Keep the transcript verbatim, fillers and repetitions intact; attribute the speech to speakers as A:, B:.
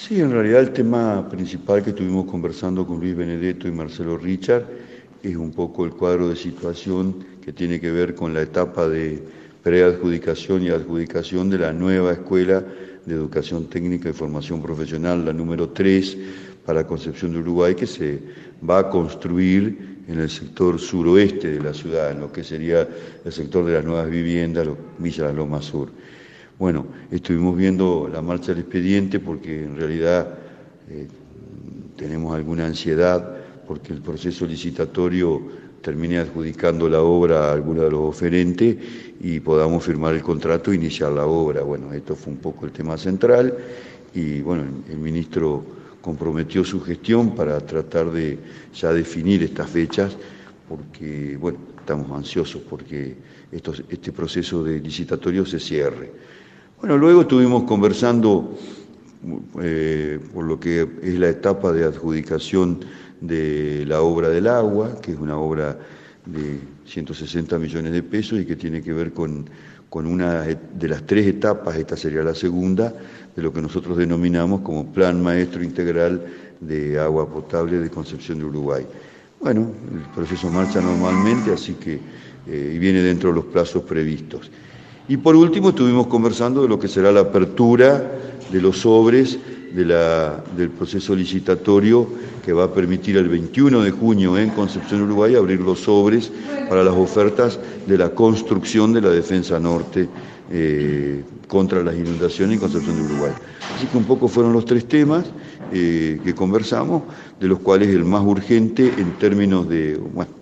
A: Sí, en realidad el tema principal que estuvimos conversando con Luis Benedetto y Marcelo Richard es un poco el cuadro de situación que tiene que ver con la etapa de preadjudicación y adjudicación de la nueva Escuela de Educación Técnica y Formación Profesional, la número tres, para Concepción de Uruguay, que se va a construir en el sector suroeste de la ciudad, en lo que sería el sector de las nuevas viviendas, Villa Las Lomas Sur. Bueno, estuvimos viendo la marcha del expediente porque en realidad eh, tenemos alguna ansiedad porque el proceso licitatorio termine adjudicando la obra a alguno de los oferentes y podamos firmar el contrato e iniciar la obra. Bueno, esto fue un poco el tema central y bueno, el ministro comprometió su gestión para tratar de ya definir estas fechas porque, bueno, estamos ansiosos porque esto, este proceso de licitatorio se cierre. Bueno, luego estuvimos conversando eh, por lo que es la etapa de adjudicación de la obra del agua, que es una obra de ciento sesenta millones de pesos y que tiene que ver con, con una de las tres etapas, esta sería la segunda, de lo que nosotros denominamos como Plan Maestro Integral de Agua Potable de Concepción de Uruguay. Bueno, el proceso marcha normalmente, así que eh, y viene dentro de los plazos previstos. Y por último estuvimos conversando de lo que será la apertura de los sobres de la, del proceso licitatorio que va a permitir el veintiuno de junio en Concepción, Uruguay, abrir los sobres para las ofertas de la construcción de la defensa norte eh, contra las inundaciones en Concepción de Uruguay. Así que un poco fueron los tres temas eh, que conversamos, de los cuales el más urgente en términos de, bueno,